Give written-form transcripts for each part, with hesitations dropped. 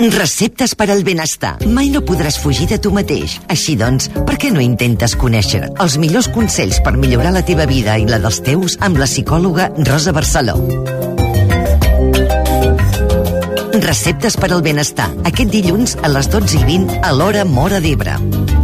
Receptes per al benestar. Mai no podràs fugir de tu mateix. Així doncs, per què no intentes conèixer els millors consells per millorar la teva vida i la dels teus amb la psicòloga Rosa Barceló? Receptes per al benestar. Aquest dilluns a les 12:20 a l'hora Móra d'Ebre.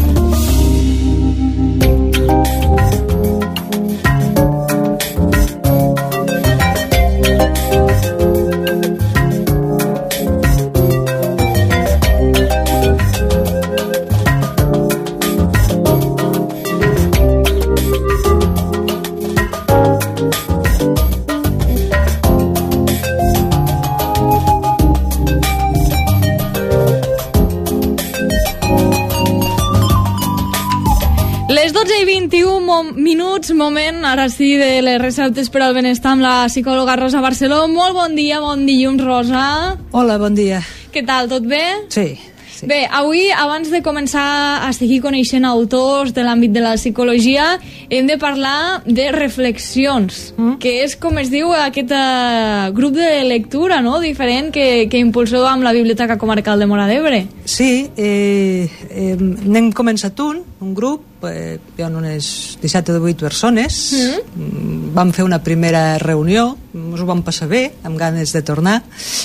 Les 12:21 minuts, moment, ara sí, de les receptes per al benestar amb la psicòloga Rosa Barceló. Molt bon dia, bon dilluns, Rosa. Hola, bon dia. Què tal, tot bé? Sí. Bé, avui, abans de començar a seguir coneixent autors de l'àmbit de la psicologia, hem de parlar de reflexions, que és, com es diu, aquest grup de lectura, no?, diferent que impulseu amb la Biblioteca Comarcal de Móra d'Ebre. Sí, n'hem començat un grup, hi ha unes 17 o 18 persones, vam fer una primera reunió, ens ho vam passar bé, amb ganes de tornar,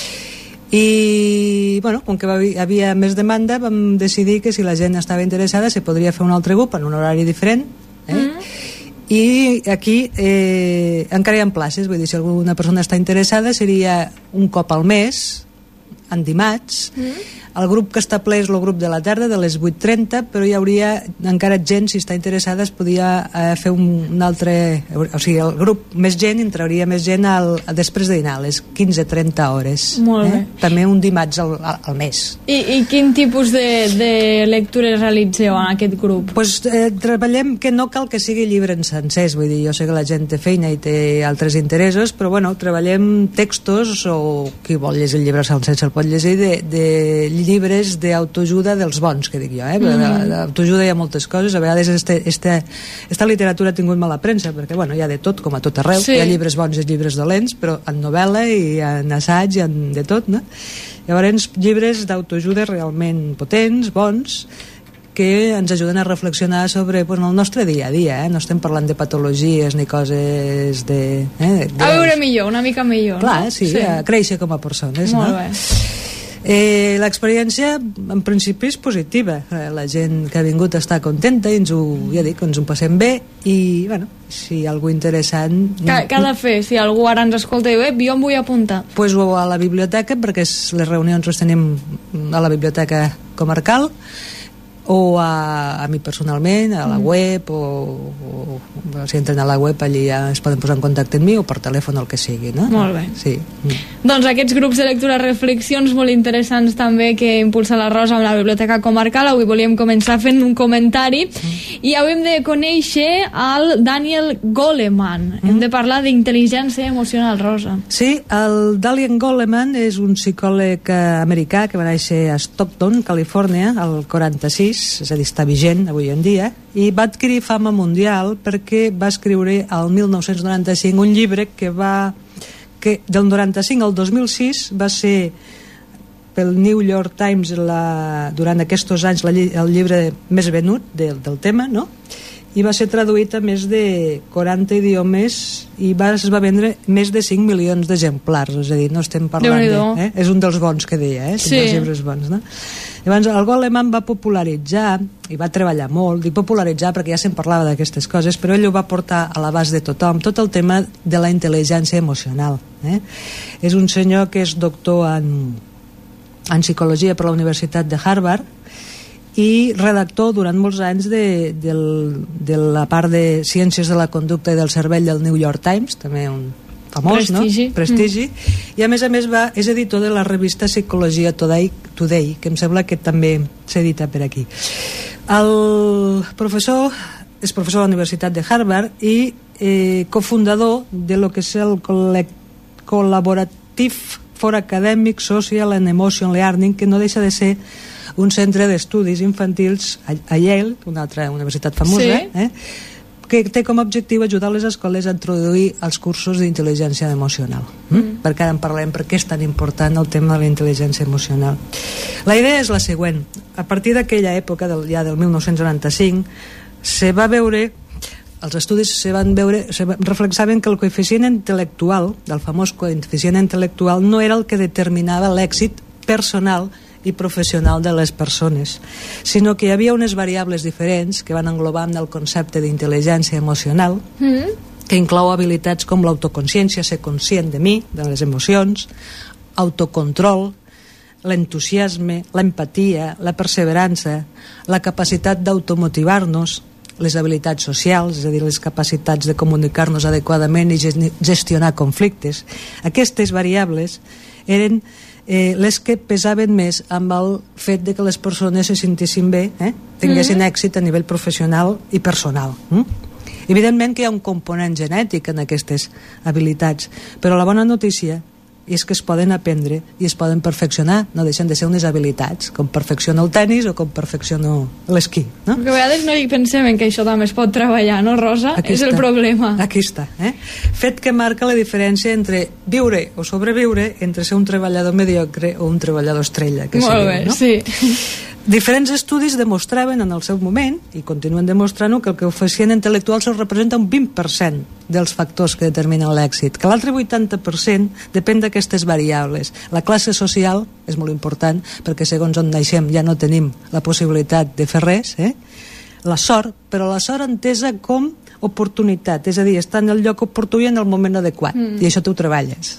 i bueno, com que hi havia més demanda, vam decidir que si la gent estava interessada se podria fer un altre grup en un horari diferent, i aquí encara hi ha places, vull dir, si alguna persona està interessada seria un cop al mes, en dimarts. El grup que està ple és el grup de la tarda, de les 8:30, però hi hauria encara gent, si està interessada, es podia fer un altre... O sigui, el grup més gent, entraria més gent després de dinar, a les 15:30 hores. Molt bé. També un dimarts al mes. I quin tipus de lectures realitzeu en aquest grup? Pues treballem que no cal que sigui llibre en sencers, vull dir, jo sé que la gent té feina i té altres interessos, però bueno, treballem textos, o qui vol llegir el llibre sencer se'l pot llegir, de llibres d'autoajuda dels bons, que dic jo, d'autoajuda hi ha moltes coses, a vegades esta literatura ha tingut mala premsa, perquè bueno, hi ha de tot, com a tot arreu, hi ha llibres bons i llibres dolents, però en novel·la i en assaig i en de tot, no? Llavors, llibres d'autoajuda realment potents, bons, que ens ajuden a reflexionar sobre el nostre dia a dia, no estem parlant de patologies ni coses de... A veure millor, una mica millor. Clar, sí, a créixer com a persones. Molt bé. L'experiència en principi és positiva, la gent que ha vingut està contenta i ens ho passem bé, i bueno, si hi ha algú interessant... Què ha de fer? Si algú ara ens escolta i diu, jo em vull apuntar, pues a la biblioteca, perquè les reunions les tenim a la biblioteca comarcal, o a mi personalment, a la web, o si entren a la web allí ja es poden posar en contacte amb mi, o per telèfon, el que sigui, no? Molt bé. Sí. Doncs aquests grups de lectura, reflexions molt interessants també que impulsa la Rosa amb la Biblioteca Comarcal. Avui volíem començar fent un comentari i avui hem de conèixer el Daniel Goleman. Hem de parlar d'intel·ligència emocional, Rosa. Sí, el Daniel Goleman és un psicòleg americà que va néixer a Stockton, Califòrnia, al 46, és a dir, està vigent avui en dia, i va adquirir fama mundial perquè va escriure el 1995 un llibre que del 95 al 2006 va ser pel New York Times durant aquests anys el llibre més venut del tema, no? I va ser traduït a més de 40 idiomes i es va vendre més de 5 milions d'exemplars, és a dir, no estem parlant de... És un dels bons que deia, són dels llibres bons, no? Llavors, el Goleman va popularitzar, i va treballar molt, dic popularitzar perquè ja se'n parlava d'aquestes coses, però ell ho va portar a l'abast de tothom, tot el tema de la intel·ligència emocional. És un senyor que és doctor en psicologia per la Universitat de Harvard, i redactor durant molts anys de la part de ciències de la conducta i del cervell del New York Times, també un famós, prestigi, no? Prestigi. I a més és editor de la revista Psicologia Today, que em sembla que també s'edita per aquí. El professor és professor a la Universitat de Harvard i cofundador de lo que és el Collaborative for Academic, Social and Emotion Learning, que no deixa de ser un centre d'estudis infantils a Yale, una altra universitat famosa, que té com a objectiu ajudar les escoles a introduir els cursos d'intel·ligència emocional. Perquè ara en parlem, perquè és tan important el tema de la intel·ligència emocional. La idea és la següent. A partir d'aquella època, ja del 1995, se va veure, els estudis reflexaven que el coeficient intel·lectual, del famós coeficient intel·lectual, no era el que determinava l'èxit personal i professional de les persones, sinó que hi havia unes variables diferents que van englobar en el concepte d'intel·ligència emocional, que inclou habilitats com l'autoconsciència, ser conscient de mi, de les emocions, autocontrol, l'entusiasme, l'empatia, la perseverança, la capacitat d'automotivar-nos, les habilitats socials, és a dir, les capacitats de comunicar-nos adequadament i gestionar conflictes. Aquestes variables eren les que pesaven més amb el fet de que les persones se sentissin bé, tinguessin èxit a nivell professional i personal. Evidentment que hi ha un component genètic en aquestes habilitats, però la bona notícia és que es poden aprendre i es poden perfeccionar, no deixen de ser unes habilitats, com perfecciono el tennis o com perfecciono l'esquí, no? Que a vegades no hi pensem que això també es pot treballar, no, Rosa? Aquí és està. El problema. Aquí està, fet que marca la diferència entre viure o sobreviure, entre ser un treballador mediocre o un treballador estrella, que molt bé, no? sí. Diferents estudis demostraven en el seu moment, i continuen demostrant-ho, que el coeficient intel·lectual se representa un 20% dels factors que determinen l'èxit, que l'altre 80% depèn d'aquestes variables. La classe social és molt important, perquè segons on naixem ja no tenim la possibilitat de fer res, la sort, però la sort entesa com oportunitat, és a dir, estar en el lloc oportú i en el moment adequat, i això tu treballes.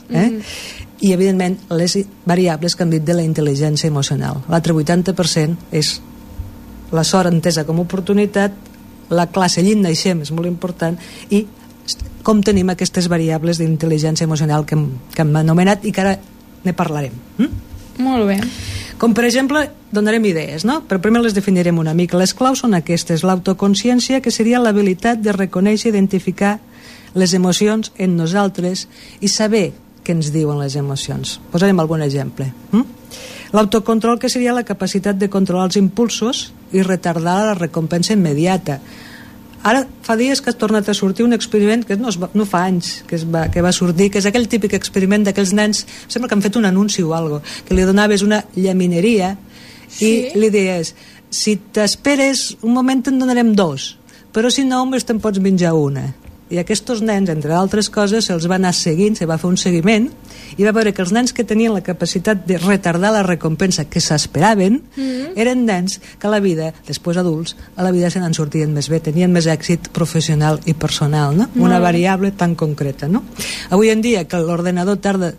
I evidentment les variables que hem dit de la intel·ligència emocional. L'altre 80% és la sort entesa com a oportunitat, la classe allí naixem és molt important, i com tenim aquestes variables d'intel·ligència emocional que hem anomenat i que ara ne parlarem. Molt bé. Com per exemple, donarem idees, no? Però primer les definirem una mica. Les claus són aquestes: l'autoconsciència, que seria l'habilitat de reconèixer i identificar les emocions en nosaltres i saber què ens diuen les emocions. Posarem algun exemple. L'autocontrol, que seria la capacitat de controlar els impulsos i retardar la recompensa immediata. Ara fa dies que ha tornat a sortir un experiment que no fa anys que va sortir, que és aquell típic experiment d'aquells nens, sembla que han fet un anunci o alguna cosa, que li donaves una llamineria i li deies: si t'esperes un moment te'n donarem 2, però si no només te'n pots menjar una. I aquests nens, entre altres coses, se'ls va anar seguint, se va fer un seguiment, i va veure que els nens que tenien la capacitat de retardar la recompensa que s'esperaven eren nens que a la vida, després adults, a la vida se n'en sortien més bé, tenien més èxit professional i personal, no? Una variable tan concreta, no? Avui en dia, que l'ordenador tarda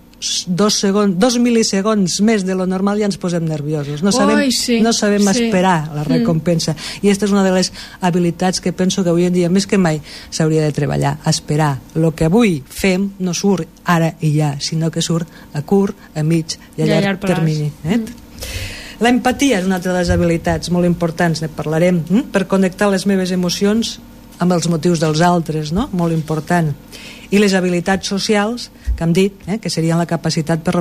2 milisegons més de lo normal, ja ens posem nerviosos, no sabem esperar la recompensa, i aquesta és una de les habilitats que penso que avui en dia més que mai s'hauria de treballar, esperar. El que avui fem no surt ara i ja, sinó que surt a curt, a mig i a llarg termini. L'empatia és una altra de les habilitats molt importants, ne parlarem, per connectar les meves emocions amb els motius dels altres, no? Molt important. I les habilitats socials, que hem dit, que serien la capacitat per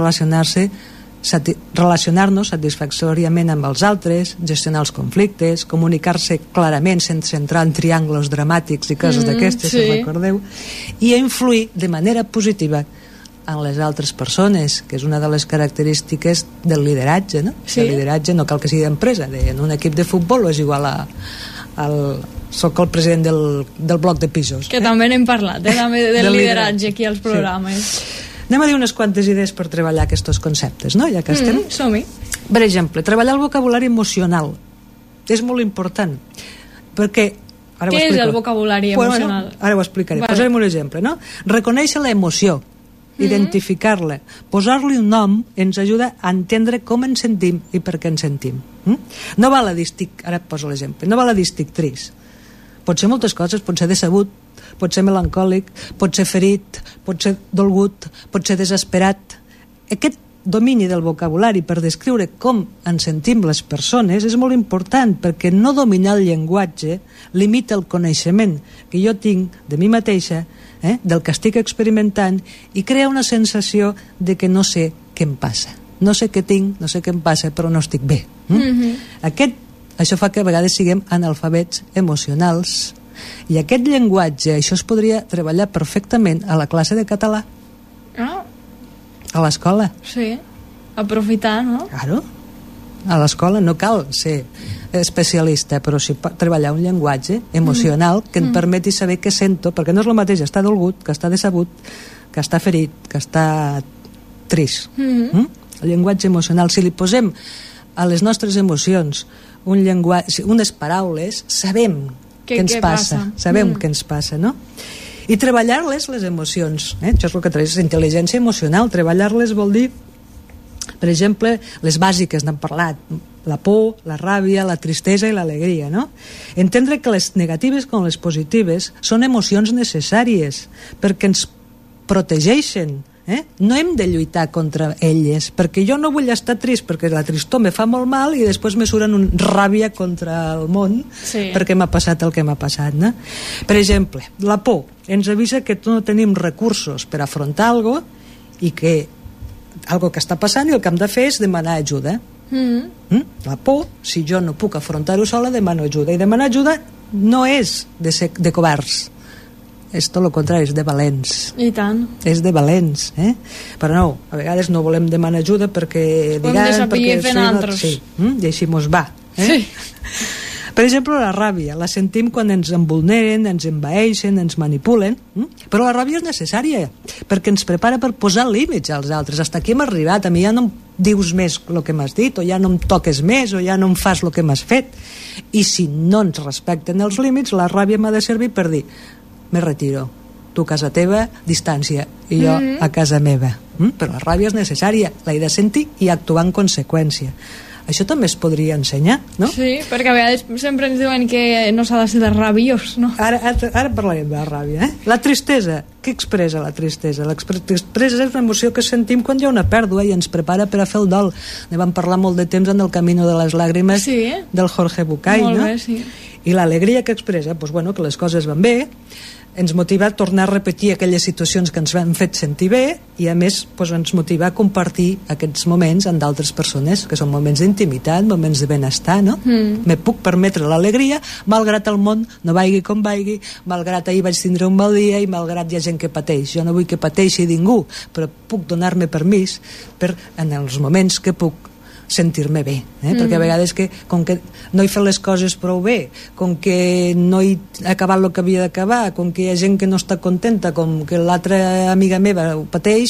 relacionar-nos satisfactòriament amb els altres, gestionar els conflictes, comunicar-se clarament sense entrar en triangles dramàtics i coses d'aquestes, si recordeu, i influir de manera positiva en les altres persones, que és una de les característiques del lideratge, no? El lideratge no cal que sigui d'empresa, en un equip de futbol és igual soc el president del bloc de pisos. Que també n'hem parlat, també del lideratge aquí als programes. Anem a dir unes quantes idees per treballar aquests conceptes, no? Ja que estem. Som-hi. Per exemple, treballar el vocabulari emocional és molt important, perquè... Què és el vocabulari emocional? Ara ho explicaré. Posarem un exemple, no? Reconèixer l'emoció, identificar-la, posar-li un nom ens ajuda a entendre com ens sentim i per què ens sentim. No val a dir ara poso l'exemple, no val a dir estic trist. Pot ser moltes coses, pot ser decebut, pot ser melancòlic, pot ser ferit, pot ser dolgut, pot ser desesperat. Aquest domini del vocabulari per descriure com ens sentim les persones és molt important, perquè no dominar el llenguatge limita el coneixement que jo tinc de mi mateixa, del que estic experimentant, i crea una sensació de que no sé què em passa. No sé què tinc, no sé què em passa, però no estic bé. Això fa que a vegades siguem analfabets emocionals, i aquest llenguatge, això es podria treballar perfectament a la classe de català, a l'escola. Sí, aprofitar, no? Claro. a l'escola no cal ser especialista, però sí treballar un llenguatge emocional que em permeti saber què sento, perquè no és el mateix estar dolgut, que estar decebut, que estar ferit, que estar trist. El llenguatge emocional, si li posem a les nostres emocions un llenguatge, unes paraules, sabem què ens passa. Sabem què ens passa, no? I treballar-les, les emocions, això és el que és intel·ligència emocional. Treballar-les vol dir, per exemple, les bàsiques, n'hem parlat, la por, la ràbia, la tristesa i l'alegria, no? Entendre que les negatives com les positives són emocions necessàries perquè ens protegeixen. No hem de lluitar contra elles, perquè jo no vull estar trist perquè la tristor me fa molt mal i després me suren ràbia contra el món perquè m'ha passat el que m'ha passat, no? Per exemple, la por ens avisa que no tenim recursos per afrontar alguna cosa i que algo que està passant i el que hem de fer és demanar ajuda. La por, si jo no puc afrontar-ho sola, demano ajuda, i demanar ajuda no és de covards, és tot el contrari, és de valents. I tant. És de valents, però no, a vegades no volem demanar ajuda perquè diran... Hem de saber fer altres. Sí, i així mos va. Sí. Per exemple, la ràbia, la sentim quan ens envulneren, ens envaeixen, ens manipulen, però la ràbia és necessària, perquè ens prepara per posar límits als altres. Hasta aquí hem arribat, a mi ja no em dius més el que m'has dit, o ja no em toques més, o ja no em fas el que m'has fet. I si no ens respecten els límits, la ràbia m'ha de servir per dir me retiro, tu a casa teva, distància, i jo a casa meva. Però la ràbia és necessària, l'he de sentir i actuar en conseqüència. Això també es podria ensenyar, no? Sí, perquè a vegades sempre ens diuen que no s'ha de ser de rabiós, no? Ara parlarem de la ràbia, La tristesa, què expressa la tristesa? La tristesa és una emoció que sentim quan hi ha una pèrdua i ens prepara per a fer el dol. Ne vam parlar molt de temps en el Camino de les Làgrimes del Jorge Bucay, no? Molt bé, sí. I l'alegria que expressa, doncs, bueno, que les coses van bé, ens motiva a tornar a repetir aquelles situacions que ens han fet sentir bé i a més doncs, ens motiva a compartir aquests moments amb d'altres persones, que són moments d'intimitat, moments de benestar, no? Me puc permetre l'alegria malgrat el món no vagi com vagi, malgrat ahir vaig tindre un mal dia i malgrat hi ha gent que pateix. Jo no vull que pateixi ningú, però puc donar-me permís per, en els moments que puc, sentir-me bé, perquè a vegades com que no he fet les coses prou bé, com que no he acabat el que havia d'acabar, com que hi ha gent que no està contenta, com que l'altra amiga meva ho pateix,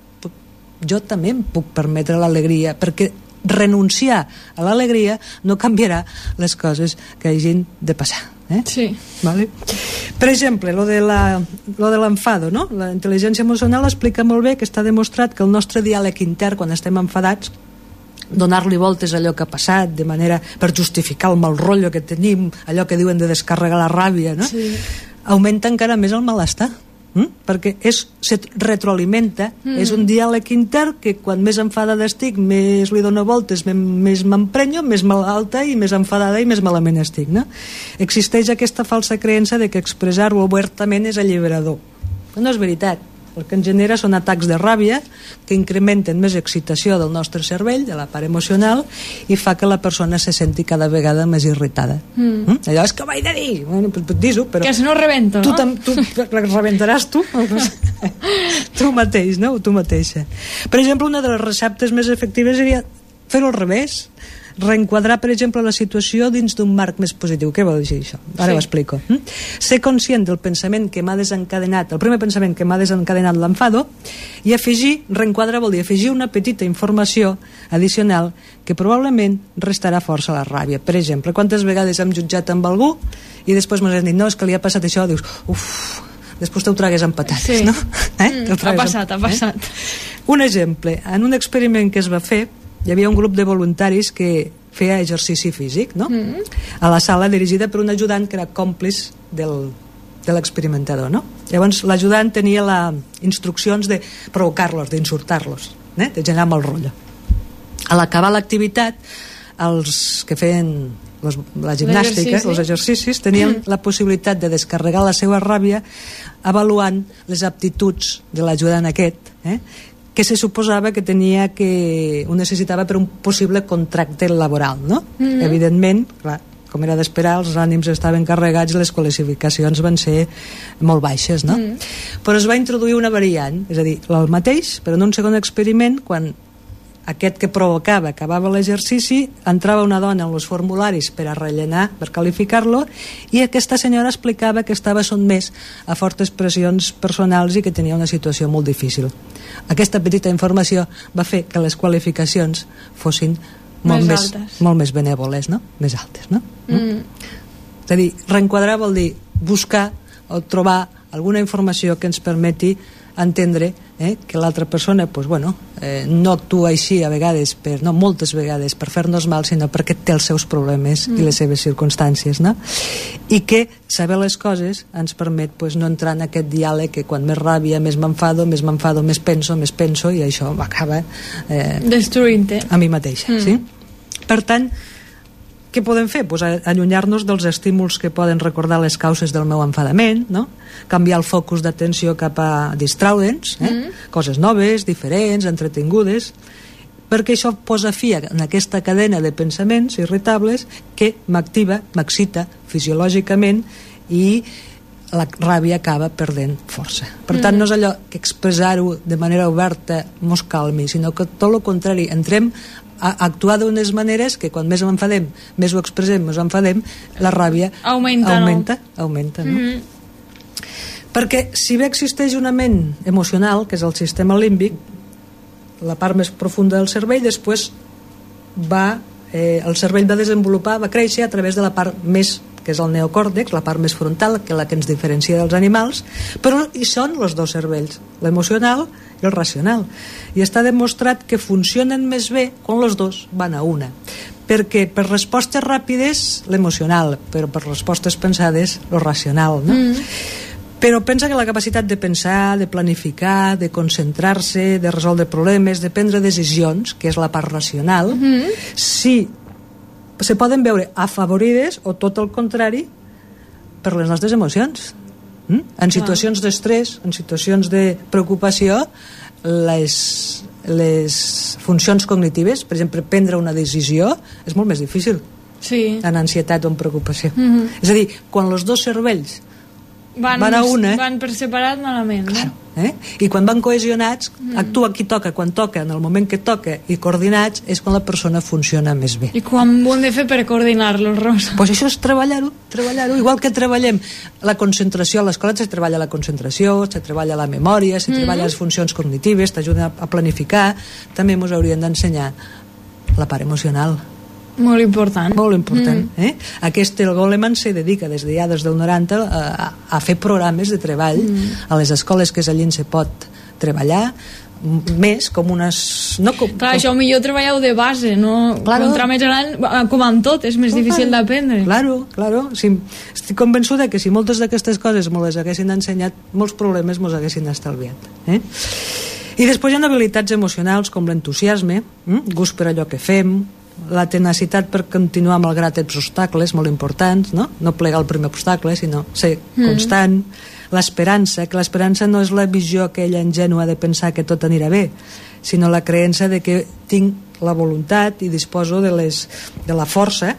jo també em puc permetre l'alegria, perquè renunciar a l'alegria no canviarà les coses que hagin de passar. Sí. Vale? Per exemple, lo de l'enfado, no? La intel·ligència emocional explica molt bé que està demostrat que el nostre diàleg intern quan estem enfadats, donar-li voltes a allò que ha passat de manera per justificar el mal rotllo que tenim, allò que diuen de descarregar la ràbia, no? Sí. Augmenta encara més el malestar, perquè se retroalimenta, és un diàleg intern que quan més enfadada estic, més li dono voltes, més m'emprenyo, més malalta i més enfadada i més malament estic, no? Existeix aquesta falsa creença de que expressar-ho obertament és alliberador, però no és veritat. El que ens genera són atacs de ràbia que incrementen més excitació del nostre cervell, de la part emocional, i fa que la persona se senti cada vegada més irritada. Allò és que ho vaig de dir, bueno, pues dis-ho, però... Que si no rebento, no? Tu rebentaràs tu, tu mateix, no? Tu mateixa. Per exemple, una de les receptes més efectives seria fer-ho al revés, reenquadrar, per exemple, la situació dins d'un marc més positiu. Què vol dir això? Ara ho explico. Ser conscient del pensament que m'ha desencadenat, el primer pensament que m'ha desencadenat l'enfado, i afegir, reenquadrar vol dir afegir una petita informació addicional que probablement restarà força a la ràbia. Per exemple, quantes vegades hem jutjat amb algú i després m'has dit, no, és que li ha passat això, dius, després te ho tragues amb patates, no? Ha passat. Un exemple, en un experiment que es va fer, hi havia un grup de voluntaris que feia exercici físic, no? A la sala dirigida per un ajudant que era còmplice de l'experimentador, no? Llavors l'ajudant tenia instruccions de provocar-los, d'insultar-los, de generar mal rotllo. A l'acabar l'activitat, els que feien la gimnàstica, els exercicis, tenien la possibilitat de descarregar la seva ràbia avaluant les aptituds de l'ajudant aquest, que se suposava que ho necessitava per un possible contracte laboral, no? Evidentment, clar, com era d'esperar, els ànims estaven carregats i les qualificacions van ser molt baixes, no? Però es va introduir una variant, és a dir, el mateix, però en un segon experiment, quan aquest que provocava, acabava l'exercici, entrava una dona en els formularis per a rellenar, per qualificar-lo, i aquesta senyora explicava que estava sotmès a fortes pressions personals i que tenia una situació molt difícil. Aquesta petita informació va fer que les qualificacions fossin molt més benèvoles, no? Més altes, no? És a dir, reenquadrar vol dir buscar o trobar alguna informació que ens permeti entendre que l'altra persona no actua així a vegades, no moltes vegades per fer-nos mal, sinó perquè té els seus problemes i les seves circumstàncies, no? I que saber les coses ens permet no entrar en aquest diàleg que quan més ràbia, més m'enfado, més penso, i això m'acaba destruint-te a mi mateixa, sí? Per tant, què podem fer? Allunyar-nos dels estímuls que poden recordar les causes del meu enfadament, no? Canviar el focus d'atenció cap a distraure'ns, coses noves, diferents, entretingudes, perquè això posa fi en aquesta cadena de pensaments irritables que m'activa, m'excita fisiològicament i la ràbia acaba perdent força. Per tant, no és allò que expressar-ho de manera oberta mos calmi, sinó que tot el contrari, entrem a actuar d'unes maneres que quan més m'enfadem, més ho expressem, més enfadem, la ràbia augmenta, no? Perquè si bé existeix una ment emocional, que és el sistema límbic, la part més profunda del cervell, després el cervell va desenvolupar, va créixer a través de la part més, que és el neocòrtex, la part més frontal, que és la que ens diferencia dels animals, però hi són els dos cervells, l'emocional i el racional, i està demostrat que funcionen més bé quan els dos van a una, perquè per respostes ràpides l'emocional, però per respostes pensades el racional, no? Però pensa que la capacitat de pensar, de planificar, de concentrar-se, de resoldre problemes, de prendre decisions, que és la part racional, sí, se poden veure afavorides o tot el contrari per les nostres emocions. En situacions d'estrès, en situacions de preocupació, les funcions cognitives, per exemple, prendre una decisió, és molt més difícil en ansietat o en preocupació. És a dir, quan els dos cervells van a una, van per separat malament, claro, i quan van cohesionats, actua qui toca quan toca, en el moment que toca, i coordinats és quan la persona funciona més bé. I quan ho hem de fer per coordinar-los, Rosa? Pues això és treballar-ho, igual que treballem la concentració, a l'escola se treballa la concentració, se treballa la memòria, se treballa les funcions cognitives, t'ajuden a planificar. També ens haurien d'ensenyar la part emocional. Molt important. Molt important. Aquest, el Goleman se dedica des del 90 a fer programes de treball a les escoles, que és allí on se pot treballar més com unes... Clar, això millor treballar-ho de base, no? Contra més gran, com amb tot, és més difícil d'aprendre. Claro. Estic convençuda que si moltes d'aquestes coses me les haguessin ensenyat, molts problemes mos haguessin estalviat. I després hi ha habilitats emocionals com l'entusiasme, gust per allò que fem, la tenacitat per continuar malgrat els obstacles, molt importants, no plegar el primer obstacle, sinó ser constant, l'esperança, que l'esperança no és la visió aquella ingènua de pensar que tot anirà bé, sinó la creença de que tinc la voluntat i disposo de la força,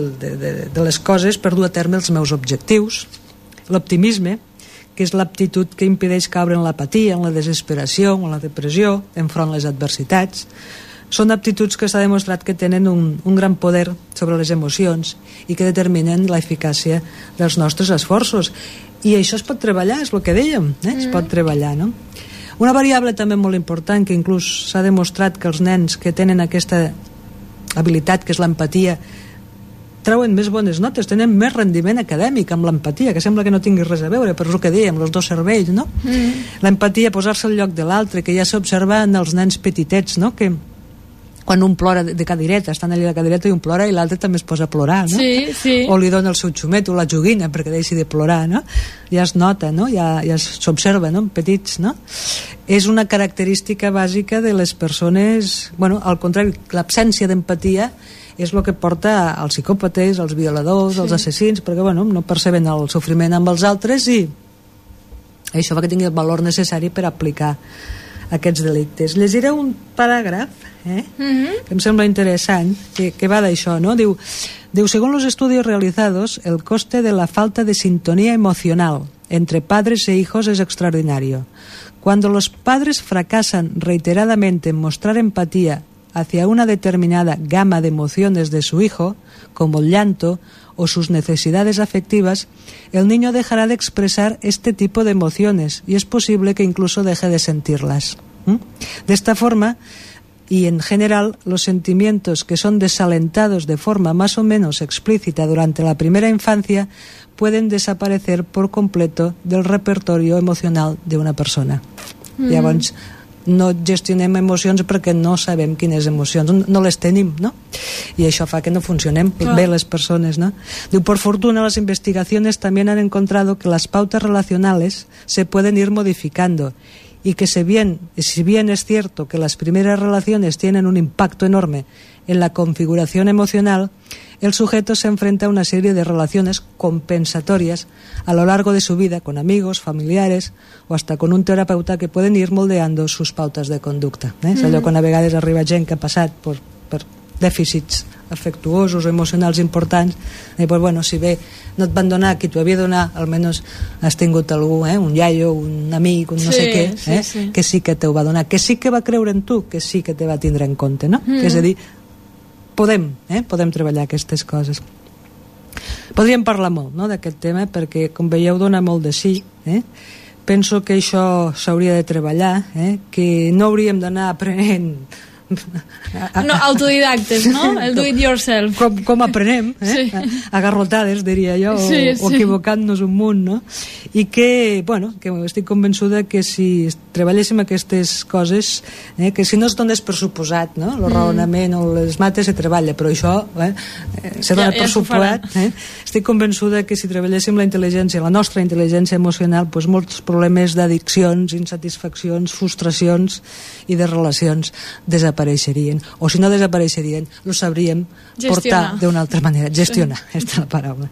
de les coses per dur a terme els meus objectius. L'optimisme, que és l'aptitud que impedeix caure en l'apatia, en la desesperació, en la depressió, enfront les adversitats. Són aptituds que s'ha demostrat que tenen un gran poder sobre les emocions i que determinen l'eficàcia dels nostres esforços. I això es pot treballar, és el que dèiem, es pot treballar, no? Una variable també molt important, que inclús s'ha demostrat que els nens que tenen aquesta habilitat, que és l'empatia, treuen més bones notes, tenen més rendiment acadèmic amb l'empatia, que sembla que no tingui res a veure, però és el que dèiem, els dos cervells, no? L'empatia, posar-se al lloc de l'altre, que ja s'observa en els nens petitets, no?, que quan un plora de cadireta, estan allà de cadireta i un plora i l'altre també es posa a plorar, no? Sí. O li dona el seu xumet o la joguina perquè deixi de plorar, no? Ja es nota, no? Ja s'observa, no? Petits, no? És una característica bàsica de les persones, al contrari, l'absència d'empatia és el que porta als psicòpates, als violadors, als assassins, perquè no perceben el sofriment amb els altres i això fa que tingui el valor necessari per aplicar aquests delictes. Llegiré un paràgraf que em sembla interessant, que va d'això, ¿no? Diu, según los estudios realizados, el coste de la falta de sintonía emocional entre padres e hijos es extraordinario. Cuando los padres fracasan reiteradamente en mostrar empatía hacia una determinada gama de emociones de su hijo, como el llanto o sus necesidades afectivas, el niño dejará de expresar este tipo de emociones y es posible que incluso deje de sentirlas. De esta forma, y en general, los sentimientos que son desalentados de forma más o menos explícita durante la primera infancia pueden desaparecer por completo del repertorio emocional de una persona. Llavors, no gestionem emocions perquè no sabem quines emocions, no les tenim, ¿no? Y això fa que no funcionem bé les persones, ¿no? Diu, por fortuna, las investigaciones también han encontrado que las pautas relacionales se pueden ir modificando y que si bien es cierto que las primeras relaciones tienen un impacto enorme en la configuración emocional, el sujeto se enfrenta a una serie de relaciones compensatorias a lo largo de su vida con amigos, familiares o hasta con un terapeuta que pueden ir moldeando sus pautas de conducta. És allò quan a vegades arriba gent que ha passat per dèficits afectuosos o emocionals importants, i pues bueno, si bé no et van donar qui t'ho havia de donar, almenys has tingut algú, un iaio, un amic, un no sé què, que sí que t'ho va donar, que sí que va creure en tu, que sí que te va tindre en compte, no? Que és a dir, podem treballar aquestes coses. Podríem parlar molt, no, d'aquest tema, perquè com veieu dona molt de sí. Penso que això s'hauria de treballar, que no hauríem d'anar aprenent no, autodidactes, no? El do it yourself. Com aprenem, a garrotades, diria jo, o equivocant-nos un munt, no? I que, bueno, que estic convençuda que si treballéssim aquestes coses, que si no es donés per suposat, no? El raonament o les mates se treballa, però això se dona per suposat. Estic convençuda que si treballéssim la intel·ligència, la nostra intel·ligència emocional, doncs molts problemes d'addiccions, insatisfaccions, frustracions i de relacions desapareixerien, o si no desapareixerien lo sabríem portar d'una altra manera, gestionar, aquesta és la paraula.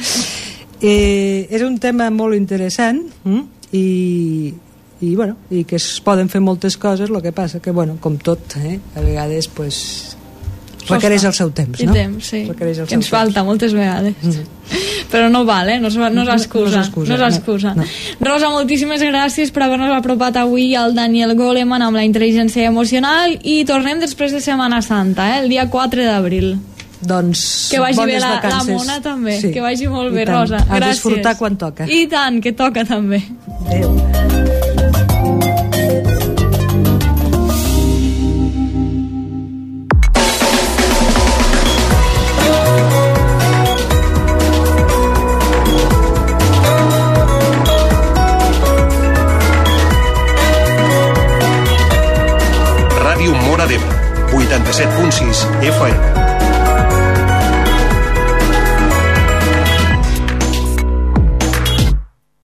És un tema molt interessant i bueno, i que es poden fer moltes coses, el que passa que, bueno, com tot, a vegades pues, requereix el seu temps, no? Sí. Que ens falta moltes vegades. Però no val, no és excusa. No. Rosa, moltíssimes gràcies per haver-nos apropat avui al Daniel Goleman amb la intel·ligència emocional i tornem després de Setmana Santa, el dia 4 d'abril. Doncs que vagi bé la Mona també, que vagi molt bé, Rosa. A disfrutar quan toca. I tant, que toca també. Adéu. Ràdio Móra d'Ebre, 87.6 FM.